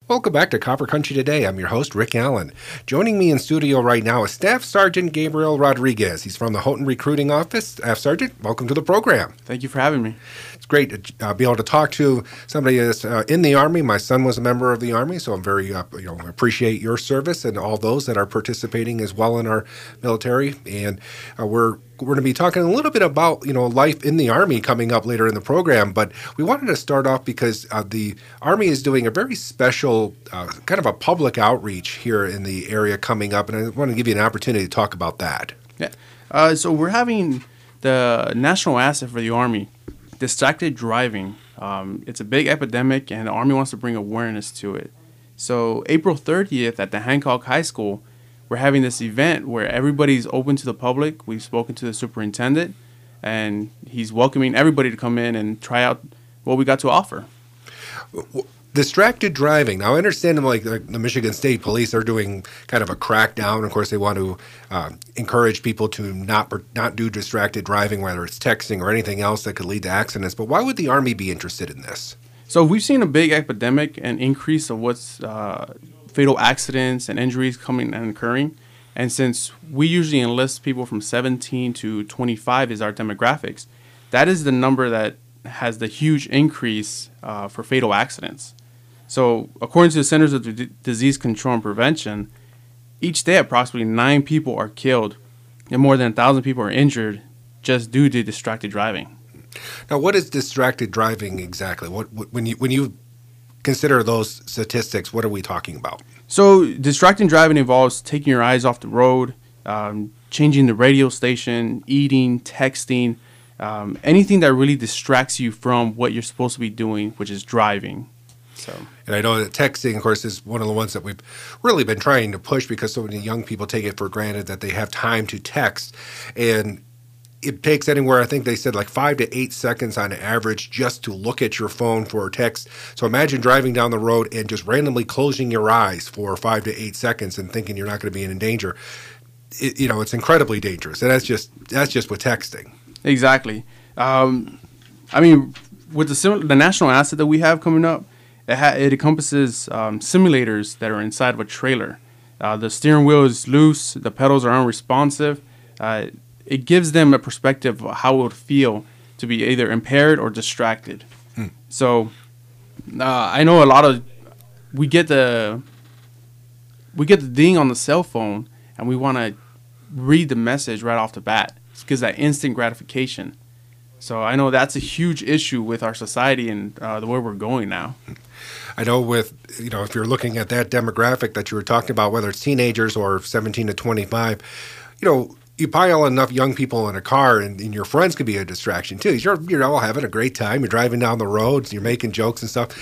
Welcome back to Copper Country Today. I'm your host, Rick Allen. Joining me in studio right now is Staff Sergeant Gabriel Rodriguez. He's from the Houghton Recruiting Office. Staff Sergeant, welcome to the program. Thank you for having me. It's great to be able to talk to somebody that's in the Army. My son was a member of the Army, so I'm very appreciate your service and all those that are participating as well in our military. And we're going to be talking a little bit about life in the Army coming up later in the program. But we wanted to start off because the Army is doing a very special kind of a public outreach here in the area coming up, and I want to give you an opportunity to talk about that. Yeah. So we're having the national asset for the Army, distracted driving. It's a big epidemic, and the Army wants to bring awareness to it. So April 30th at the Hancock High School, we're having this event where everybody's open to the public. We've spoken to the superintendent, and he's welcoming everybody to come in and try out what we got to offer. Distracted driving. Now, I understand like the Michigan State Police are doing kind of a crackdown. Of course, they want to encourage people to not do distracted driving, whether it's texting or anything else that could lead to accidents. But why would the Army be interested in this? So we've seen a big epidemic and increase of what's fatal accidents and injuries coming and occurring. And since we usually enlist people from 17 to 25 is our demographics, that is the number that has the huge increase for fatal accidents. So according to the Centers of Disease Control and Prevention, each day approximately 9 people are killed and more than 1,000 people are injured just due to distracted driving. Now, what is distracted driving exactly? When you consider those statistics, what are we talking about? So distracted driving involves taking your eyes off the road, changing the radio station, eating, texting, anything that really distracts you from what you're supposed to be doing, which is driving. And I know that texting, of course, is one of the ones that we've really been trying to push because so many young people take it for granted that they have time to text. And it takes anywhere, I think they said like 5 to 8 seconds on average just to look at your phone for a text. So imagine driving down the road and just randomly closing your eyes for 5 to 8 seconds and thinking you're not going to be in danger. It's incredibly dangerous. And that's just with texting. Exactly. With the national asset that we have coming up, it encompasses simulators that are inside of a trailer. The steering wheel is loose. The pedals are unresponsive. It gives them a perspective of how it would feel to be either impaired or distracted. So I know we get the ding on the cell phone and we want to read the message right off the bat. It gives that instant gratification. So I know that's a huge issue with our society and the way we're going now. I know if you're looking at that demographic that you were talking about, whether it's teenagers or 17 to 25, you pile enough young people in a car and your friends could be a distraction too. You're all having a great time. You're driving down the roads, you're making jokes and stuff.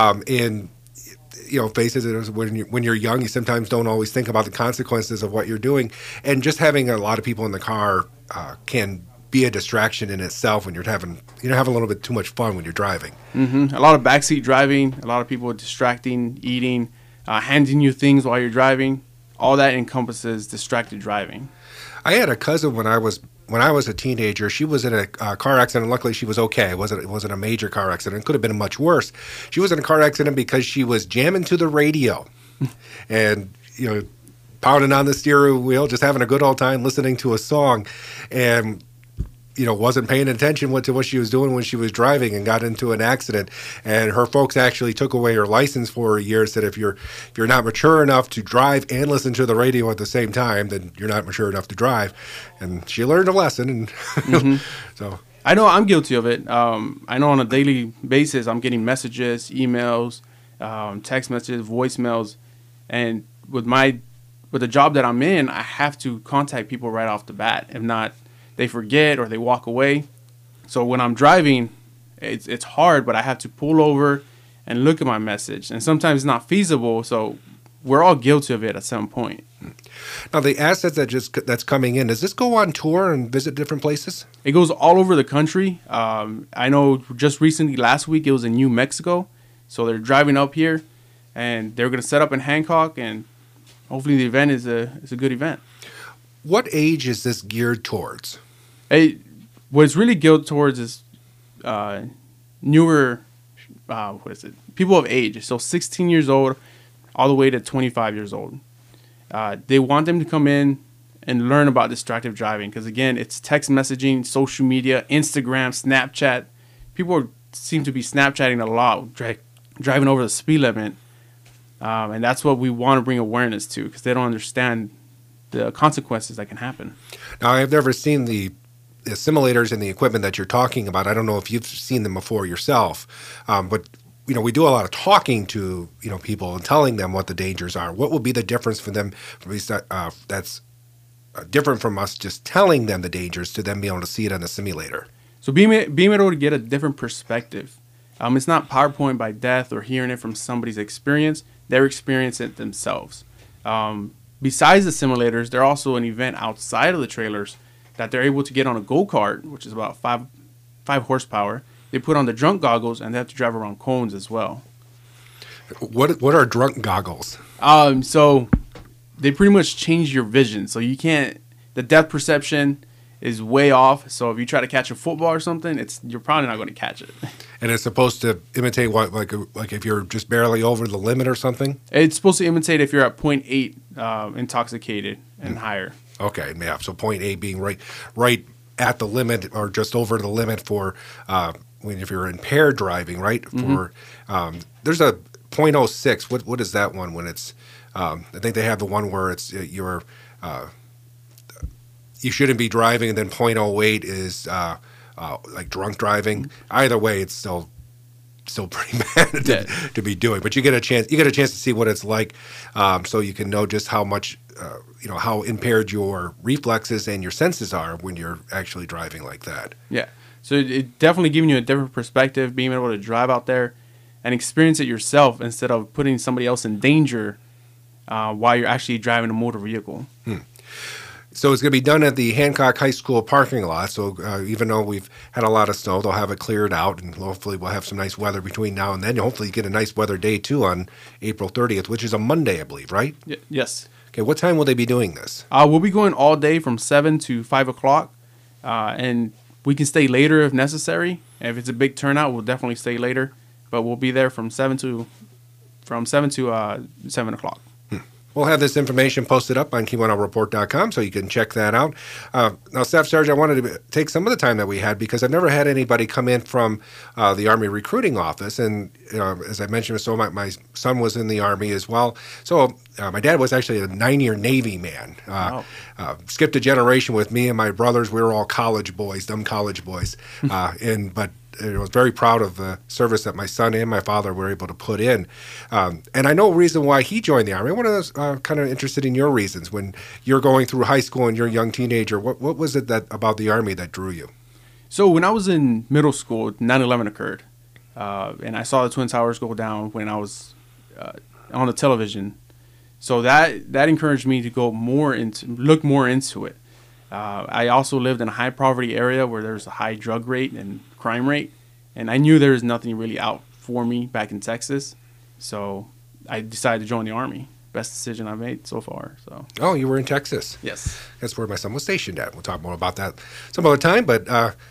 Face it, when you're young, you sometimes don't always think about the consequences of what you're doing. And just having a lot of people in the car can be a distraction in itself when you're having a little bit too much fun when you're driving. Mm-hmm. A lot of backseat driving, a lot of people distracting, eating, handing you things while you're driving. All that encompasses distracted driving. I had a cousin when I was a teenager. She was in a car accident. Luckily, she was okay. It wasn't a major car accident. It could have been much worse. She was in a car accident because she was jamming to the radio, and pounding on the steering wheel, just having a good old time listening to a song, and wasn't paying attention to what she was doing when she was driving and got into an accident. And her folks actually took away her license for a year, said if you're not mature enough to drive and listen to the radio at the same time, then you're not mature enough to drive. And she learned a lesson. And so I know I'm guilty of it. I know on a daily basis I'm getting messages, emails, text messages, voicemails, and with the job that I'm in, I have to contact people right off the bat. If not, they forget or they walk away. So when I'm driving, it's hard, but I have to pull over and look at my message. And sometimes it's not feasible, so we're all guilty of it at some point. Now, the assets that's coming in, does this go on tour and visit different places? It goes all over the country. I know just recently, last week, it was in New Mexico. So they're driving up here, and they're going to set up in Hancock, and hopefully the event is a good event. What age is this geared towards? What it's really geared towards is newer, people of age. So 16 years old all the way to 25 years old. They want them to come in and learn about distracted driving because, again, it's text messaging, social media, Instagram, Snapchat. People seem to be Snapchatting a lot, driving over the speed limit. And that's what we want to bring awareness to because they don't understand the consequences that can happen. Now, I've never seen the simulators and the equipment that you're talking about. I don't know if you've seen them before yourself, but we do a lot of talking to people and telling them what the dangers are. What would be the difference for them that's different from us just telling them the dangers to them being able to see it on the simulator? So being able to get a different perspective. It's not PowerPoint by death or hearing it from somebody's experience. They're experiencing it themselves. Besides the simulators, there's also an event outside of the trailers that they're able to get on a go-kart, which is about 5 horsepower. They put on the drunk goggles, and they have to drive around cones as well. What are drunk goggles? So they pretty much change your vision. So you can't, the depth perception is way off. So if you try to catch a football or something, you're probably not going to catch it. And it's supposed to imitate what, like if you're just barely over the limit or something? It's supposed to imitate if you're at 0.8 intoxicated and higher. Okay, yeah. So 0.8 being right at the limit or just over the limit for if you're impaired driving, right? For there's a 0.06. What is that one when it's? I think they have the one where it's you shouldn't be driving, and then 0.08 is like drunk driving. Either way, it's still pretty bad to be doing. But you get a chance to see what it's like, so you can know just how much how impaired your reflexes and your senses are when you're actually driving like that. Yeah. So it definitely giving you a different perspective, being able to drive out there and experience it yourself instead of putting somebody else in danger while you're actually driving a motor vehicle. So it's going to be done at the Hancock High School parking lot. So even though we've had a lot of snow, they'll have it cleared out, and hopefully we'll have some nice weather between now and then. Hopefully you get a nice weather day, too, on April 30th, which is a Monday, I believe, right? Yes. Okay, what time will they be doing this? We'll be going all day from 7 to 5 o'clock, and we can stay later if necessary. If it's a big turnout, we'll definitely stay later, but we'll be there from 7 to 7 o'clock. We'll have this information posted up on Key10report.com, so you can check that out. Now, Staff Sergeant, I wanted to take some of the time that we had because I've never had anybody come in from the Army recruiting office. And as I mentioned, so my son was in the Army as well. So my dad was actually a 9-year Navy man. Skipped a generation with me and my brothers. We were all college boys, dumb college boys. But I was very proud of the service that my son and my father were able to put in. And I know a reason why he joined the Army. I was kind of interested in your reasons. When you're going through high school and you're a young teenager, what was it about the Army that drew you? So when I was in middle school, 9/11 occurred. And I saw the Twin Towers go down when I was on the television. So that encouraged me to look more into it. I also lived in a high poverty area where there's a high drug rate and crime rate, and I knew there was nothing really out for me back in Texas, so I decided to join the Army. Best decision I've made so far. So. Oh, you were in Texas? Yes. That's where my son was stationed at. We'll talk more about that some other time. But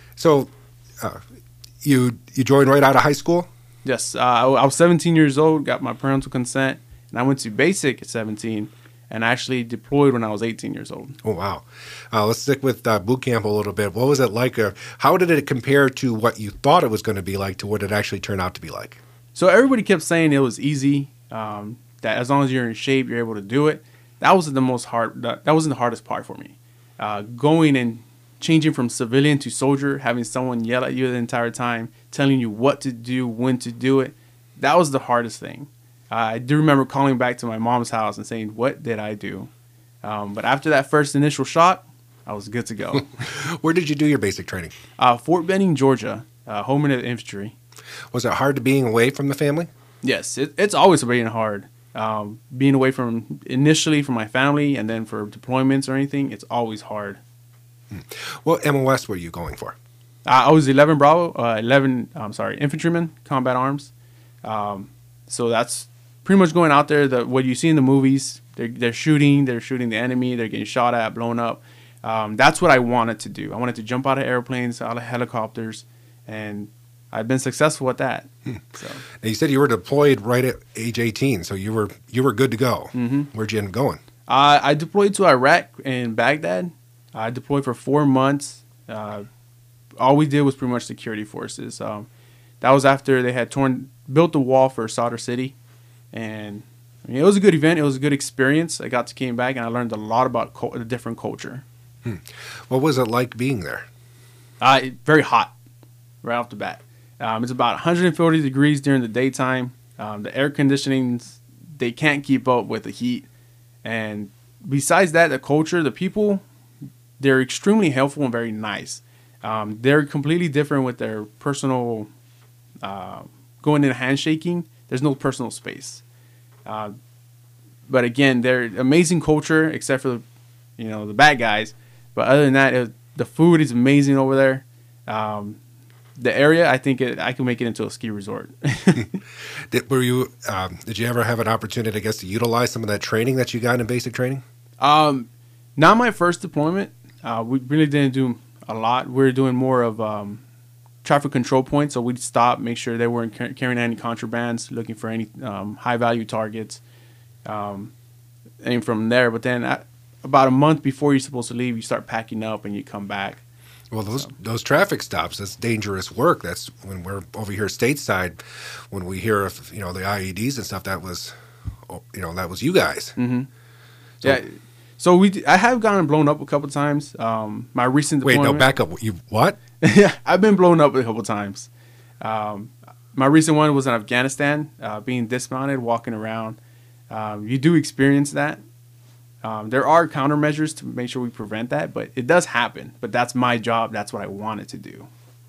you joined right out of high school? Yes. I was 17 years old, got my parental consent, and I went to basic at 17. And actually deployed when I was 18 years old. Oh, wow. Let's stick with boot camp a little bit. What was it like? How did it compare to what you thought it was going to be like to what it actually turned out to be like? So everybody kept saying it was easy, that as long as you're in shape, you're able to do it. That wasn't the hardest part for me. Going and changing from civilian to soldier, having someone yell at you the entire time, telling you what to do, when to do it, that was the hardest thing. I do remember calling back to my mom's house and saying, what did I do? But after that first initial shock, I was good to go. Where did you do your basic training? Fort Benning, Georgia, Homeland Infantry. Was it hard being away from the family? Yes, it's always being hard. Being away initially from my family and then for deployments or anything, it's always hard. What MOS were you going for? I was 11 infantryman, combat arms. So that's pretty much going out there, what you see in the movies. They're shooting the enemy, they're getting shot at, blown up. That's what I wanted to do. I wanted to jump out of airplanes, out of helicopters, and I've been successful at that. So Now you said you were deployed right at age 18, so you were good to go. Where'd you end up going? I deployed to Iraq and Baghdad. I deployed for 4 months. All we did was pretty much security forces. That was after they had built the wall for Sadr City, and I mean, it was a good event. It was a good experience. I came back and I learned a lot about the different culture. What was it like being there? Very hot, right off the bat. It's about 140 degrees during the daytime. The air conditionings, they can't keep up with the heat. And besides that, the culture, the people, they're extremely helpful and very nice. They're completely different with their personal, going in handshaking. There's no personal space. But again, they're amazing culture, except for, the bad guys. But other than that, the food is amazing over there. The area, I think I can make it into a ski resort. Did you ever have an opportunity, I guess, to utilize some of that training that you got in basic training? Not my first deployment. We really didn't do a lot. We were doing more of traffic control points. So we'd stop, make sure they weren't carrying any contrabands, looking for any high-value targets. And from there, but then about a month before you're supposed to leave, you start packing up and you come back. Well, those traffic stops, that's dangerous work. That's when we're over here stateside, when we hear of, the IEDs and stuff, that was you guys. Mm-hmm. So I have gotten blown up a couple times. My recent deployment. Wait, no, back up. You what? Yeah, I've been blown up a couple times. My recent one was in Afghanistan, being dismounted, walking around. You do experience that. There are countermeasures to make sure we prevent that, but it does happen. But that's my job. That's what I wanted to do.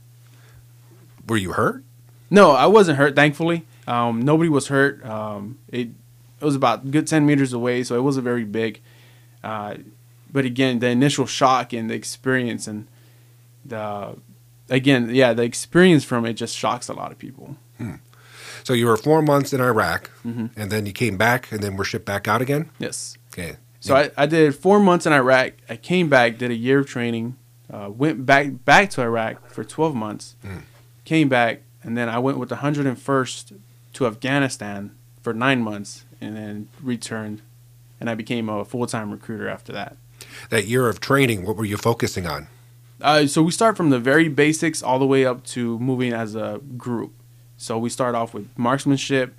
Were you hurt? No, I wasn't hurt, thankfully. Nobody was hurt. It was about a good 10 meters away, so it wasn't very big. But again, the initial shock and the experience and the experience from it just shocks a lot of people. So you were 4 months in Iraq, and then you came back, and then were shipped back out again? Yes. Okay. So I did 4 months in Iraq. I came back, did a year of training, went back to Iraq for 12 months, came back, and then I went with the 101st to Afghanistan for 9 months, and then returned, and I became a full-time recruiter after that. That year of training, what were you focusing on? So we start from the very basics all the way up to moving as a group. So we start off with marksmanship,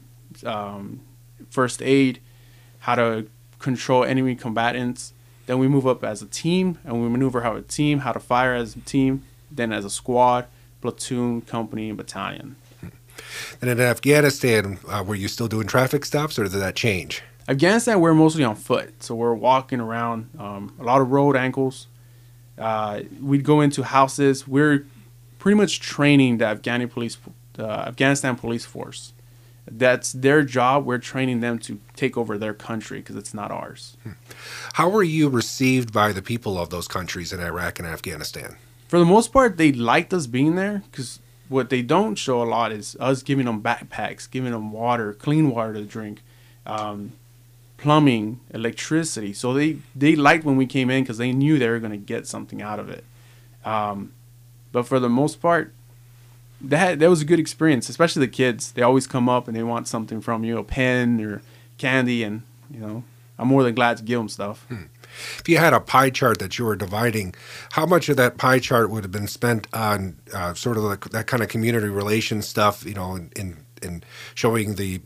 first aid, how to control enemy combatants. Then we move up as a team, and we maneuver how a team, how to fire as a team, then as a squad, platoon, company, and battalion. And in Afghanistan, were you still doing traffic stops, or did that change? Afghanistan, we're mostly on foot, so we're walking around, a lot of road ankles. We'd go into houses. We're pretty much training the Afghanistan police force. That's their job. We're training them to take over their country because it's not ours. How were you received by the people of those countries in Iraq and Afghanistan? For the most part, they liked us being there because what they don't show a lot is us giving them backpacks, giving them water, clean water to drink, plumbing, electricity. So they liked when we came in because they knew they were going to get something out of it. But for the most part, that was a good experience, especially the kids. They always come up and they want something from you, a pen or candy, and I'm more than glad to give them stuff. If you had a pie chart that you were dividing, how much of that pie chart would have been spent on sort of like that kind of community relations stuff, in showing the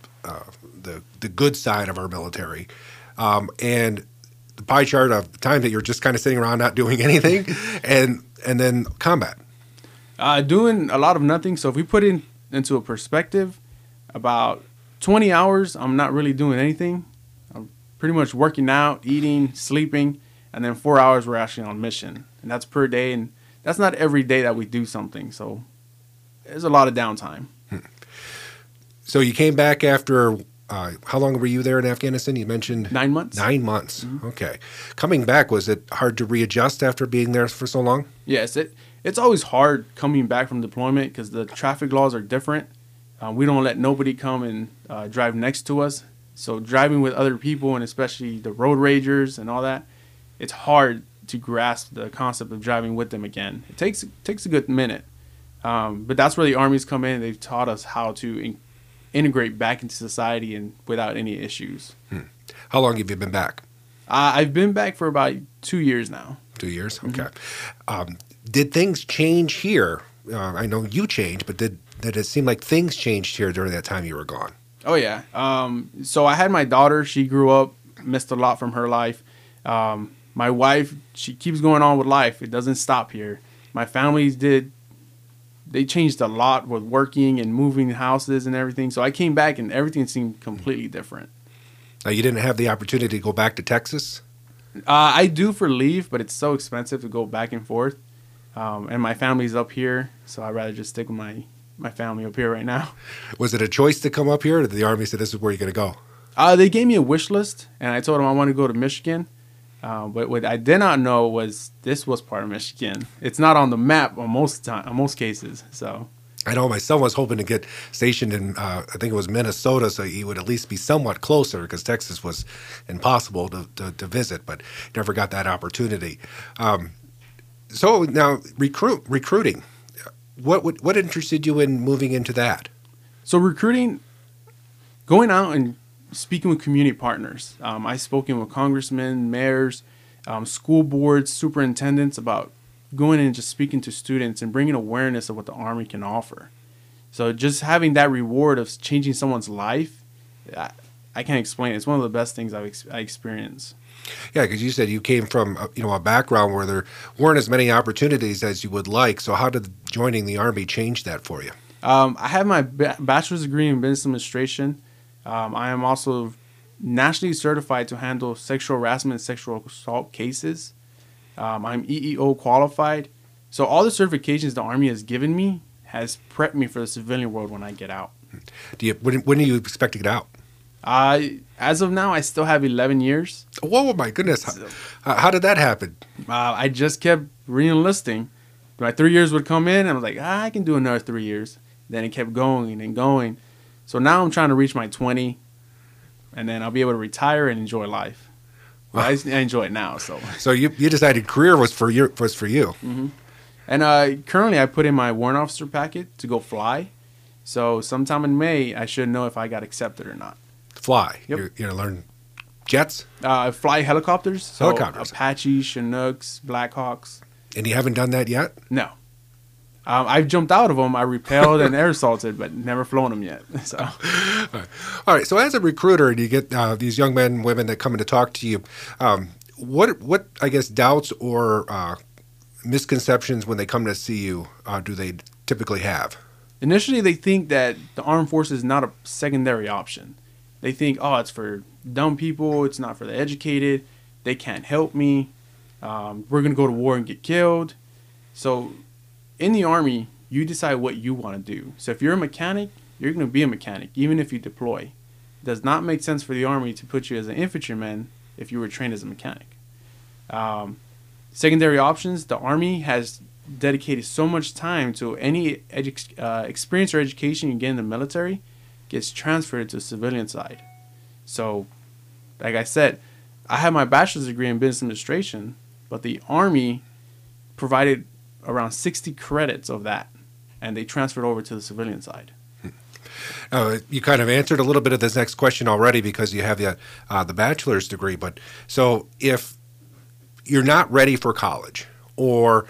good side of our military, and the pie chart of the time that you're just kind of sitting around not doing anything, and then combat? Doing a lot of nothing. So if we put it into a perspective, about 20 hours, I'm not really doing anything. I'm pretty much working out, eating, sleeping, and then 4 hours we're actually on mission. And that's per day, and that's not every day that we do something. So there's a lot of downtime. So you came back after, how long were you there in Afghanistan? You mentioned 9 months. 9 months. Mm-hmm. Okay. Coming back, was it hard to readjust after being there for so long? Yes, it's always hard coming back from deployment because the traffic laws are different. We don't let nobody come and drive next to us. So driving with other people, and especially the road ragers and all that, it's hard to grasp the concept of driving with them again. It takes a good minute. But that's where the Army's come in. They've taught us how to integrate back into society and without any issues. How long have you been back? I've been back for about 2 years now. 2 years? Okay. Did things change here? I know you changed, but did it seem like things changed here during that time you were gone? Oh, yeah. So I had my daughter. She grew up, missed a lot from her life. My wife, she keeps going on with life. It doesn't stop here. My families they changed a lot with working and moving houses and everything. So I came back and everything seemed completely different. You didn't have the opportunity to go back to Texas? I do for leave, but it's so expensive to go back and forth. And my family's up here, so I'd rather just stick with my family up here right now. Was it a choice to come up here, or did the Army say this is where you're going to go? They gave me a wish list, and I told them I want to go to Michigan. But what I did not know was this was part of Michigan. It's not on the map on most cases. So I know my son was hoping to get stationed in, I think it was Minnesota, so he would at least be somewhat closer because Texas was impossible to visit, but never got that opportunity. So now recruiting, what interested you in moving into that? So recruiting, going out and speaking with community partners. I've spoken with congressmen, mayors, school boards, superintendents about going in and just speaking to students and bringing awareness of what the Army can offer. So just having that reward of changing someone's life, I can't explain it. It's one of the best things I experienced. Yeah, because you said you came from a background where there weren't as many opportunities as you would like. So how did joining the Army change that for you? I have my bachelor's degree in business administration. I am also nationally certified to handle sexual harassment and sexual assault cases. I'm EEO qualified. So all the certifications the Army has given me has prepped me for the civilian world when I get out. When do you expect to get out? As of now, I still have 11 years. Whoa, my goodness. How did that happen? I just kept re-enlisting. My 3 years would come in, and I was like, I can do another 3 years. Then it kept going and going. So now I'm trying to reach my 20, and then I'll be able to retire and enjoy life. Well, I enjoy it now. So you decided career was for you. Mm-hmm. And currently I put in my warrant officer packet to go fly. So sometime in May, I should know if I got accepted or not. Fly? Yep. You're going to learn jets? Fly helicopters. So helicopters. Apache, Chinooks, Blackhawks. And you haven't done that yet? No. I've jumped out of them. I repelled and air assaulted, but never flown them yet. So, all right. So, as a recruiter, and you get these young men and women that come in to talk to you, what I guess doubts or misconceptions when they come to see you do they typically have? Initially, they think that the armed forces is not a secondary option. They think, oh, it's for dumb people. It's not for the educated. They can't help me. We're going to go to war and get killed. So in the Army, you decide what you want to do. So if you're a mechanic, you're going to be a mechanic, even if you deploy. It does not make sense for the Army to put you as an infantryman if you were trained as a mechanic. Secondary options, the Army has dedicated so much time to any experience or education you get in the military gets transferred to the civilian side. So, like I said, I have my bachelor's degree in business administration, but the Army provided around 60 credits of that, and they transferred over to the civilian side. You kind of answered a little bit of this next question already because you have the bachelor's degree. But so if you're not ready for college, or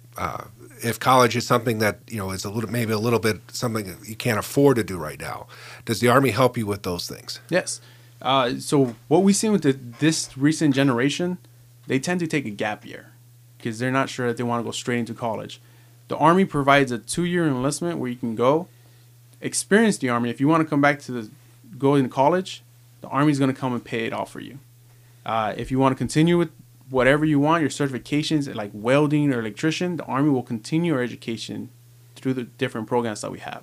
if college is something that is maybe a little bit something that you can't afford to do right now, does the Army help you with those things? Yes. So what we see with this recent generation, they tend to take a gap year because they're not sure that they want to go straight into college. The Army provides a 2-year enlistment where you can go experience the Army. If you want to come back to go into college, the Army is going to come and pay it off for you. If you want to continue with whatever you want, your certifications like welding or electrician, the Army will continue your education through the different programs that we have.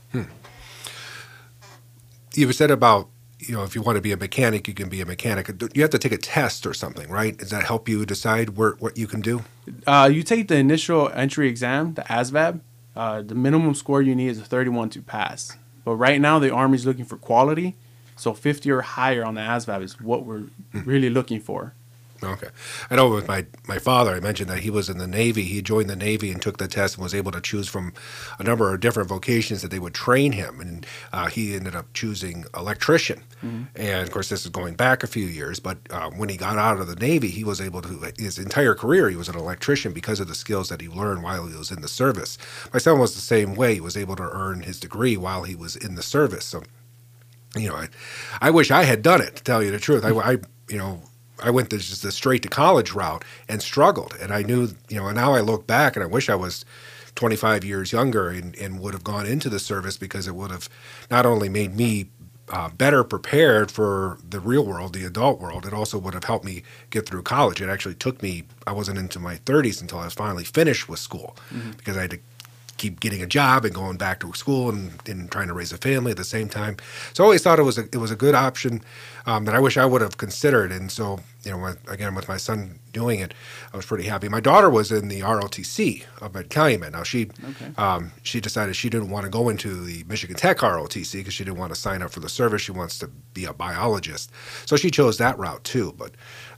You said about, if you want to be a mechanic, you can be a mechanic. You have to take a test or something, right? Does that help you decide what you can do? You take the initial entry exam, the ASVAB. The minimum score you need is a 31 to pass. But right now, the Army is looking for quality. So 50 or higher on the ASVAB is what we're really looking for. Okay. I know with my father, I mentioned that he was in the Navy. He joined the Navy and took the test and was able to choose from a number of different vocations that they would train him. And he ended up choosing electrician. And of course, this is going back a few years. But when he got out of the Navy, he was able to, his entire career, he was an electrician because of the skills that he learned while he was in the service. My son was the same way. He was able to earn his degree while he was in the service. So, I wish I had done it, to tell you the truth. I went just the straight to college route and struggled. And I knew, and now I look back and I wish I was 25 years younger and would have gone into the service, because it would have not only made me better prepared for the real world, the adult world, it also would have helped me get through college. It actually took me, I wasn't into my 30s until I was finally finished with school, because I had to keep getting a job and going back to school and trying to raise a family at the same time. So I always thought it was a good option that I wish I would have considered. And so, again, with my son doing it, I was pretty happy. My daughter was in the ROTC up at Calumet. Now, she decided she didn't want to go into the Michigan Tech ROTC because she didn't want to sign up for the service. She wants to be a biologist. So she chose that route too. But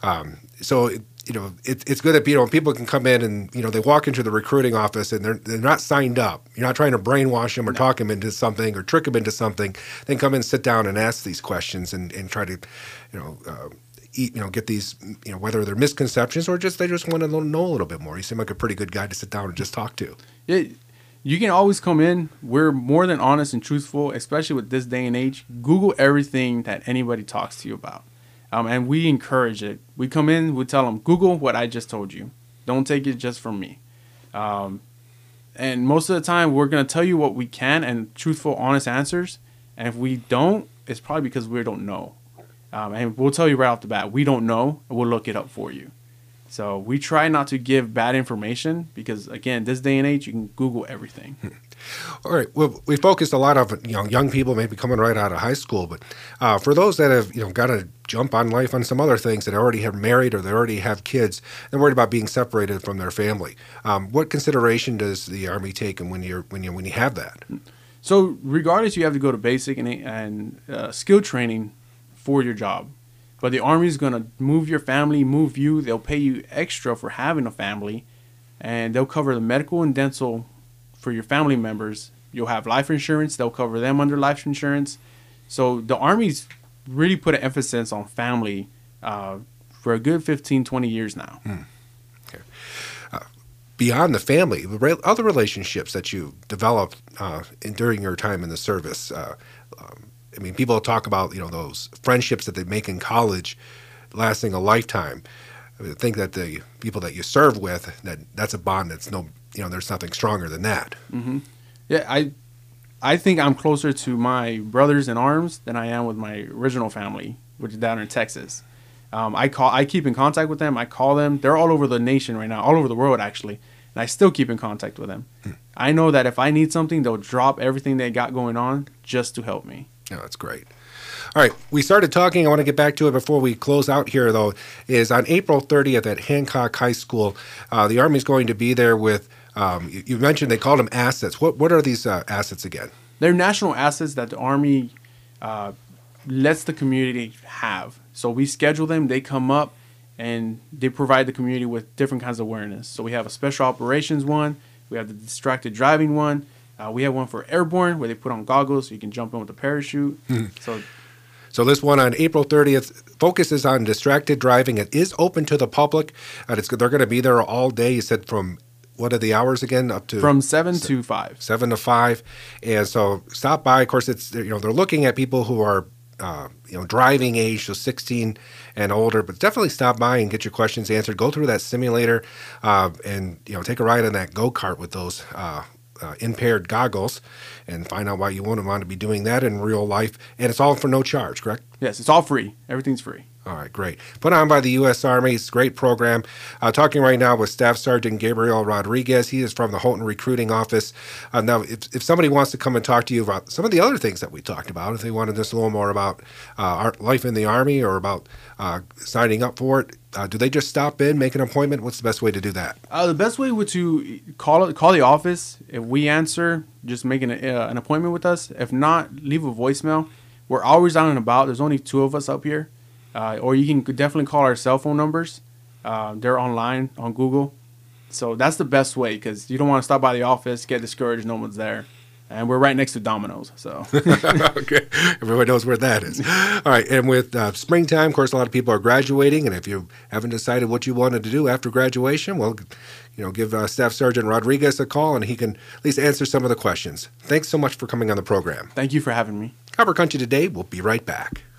it's good that people can come in and they walk into the recruiting office and they're not signed up. You're not trying to brainwash them or talk them into something or trick them into something. They can come in, sit down, and ask these questions and try to get these whether they're misconceptions or just they just want to know a little bit more. You seem like a pretty good guy to sit down and just talk to. Yeah, you can always come in. We're more than honest and truthful, especially with this day and age. Google everything that anybody talks to you about. And we encourage it. We come in, we tell them, Google what I just told you. Don't take it just from me. And most of the time, we're going to tell you what we can and truthful, honest answers. And if we don't, it's probably because we don't know. And we'll tell you right off the bat, we don't know, and we'll look it up for you. So we try not to give bad information because, again, this day and age, you can Google everything. All right. Well, we focused a lot of young people maybe coming right out of high school, but for those that have got to jump on life on some other things, that already have married or they already have kids and worried about being separated from their family, what consideration does the Army take when you have that? So regardless, you have to go to basic and skill training for your job. But the Army is going to move your family, move you. They'll pay you extra for having a family, and they'll cover the medical and dental for your family members. You'll have life insurance. They'll cover them under life insurance. So the Army's really put an emphasis on family for a good 15, 20 years now. Okay. Beyond the family, other relationships that you developed during your time in the service, people talk about those friendships that they make in college lasting a lifetime. I think that the people that you serve with, that's a bond that's there's nothing stronger than that. Mm-hmm. Yeah, I think I'm closer to my brothers in arms than I am with my original family, which is down in Texas. I keep in contact with them. I call them. They're all over the nation right now, all over the world actually, and I still keep in contact with them. I know that if I need something, they'll drop everything they got going on just to help me. Oh, that's great. All right, we started talking. I want to get back to it before we close out here, though, is on April 30th at Hancock High School, the Army's going to be there with, you mentioned they called them assets. What are these assets again? They're national assets that the Army lets the community have. So we schedule them, they come up, and they provide the community with different kinds of awareness. So we have a special operations one, we have the distracted driving one, we have one for airborne where they put on goggles so you can jump in with a parachute. So this one on April 30th focuses on distracted driving. It is open to the public. They're going to be there all day. You said from, what are the hours again? Up to from 7 to 5. 7 to 5. And so stop by. Of course, they're looking at people who are driving age, so 16 and older, but definitely stop by and get your questions answered. Go through that simulator and take a ride on that go-kart with those impaired goggles and find out why you wouldn't want to be doing that in real life. And it's all for no charge, correct? Yes, it's all free. Everything's free. All right, great. Put on by the U.S. Army. It's a great program. Talking right now with Staff Sergeant Gabriel Rodriguez. He is from the Houghton Recruiting Office. Now, if somebody wants to come and talk to you about some of the other things that we talked about, if they want to just a little more about our life in the Army or about signing up for it, do they just stop in, make an appointment? What's the best way to do that? The best way would to call the office. If we answer, just make an appointment with us. If not, leave a voicemail. We're always out and about. There's only 2 of us up here. Or you can definitely call our cell phone numbers. They're online on Google. So that's the best way because you don't want to stop by the office, get discouraged, no one's there. And we're right next to Domino's, so. Okay, everybody knows where that is. All right, and with springtime, of course, a lot of people are graduating, and if you haven't decided what you wanted to do after graduation, well, give Staff Sergeant Rodriguez a call, and he can at least answer some of the questions. Thanks so much for coming on the program. Thank you for having me. Copper Country Today, we'll be right back.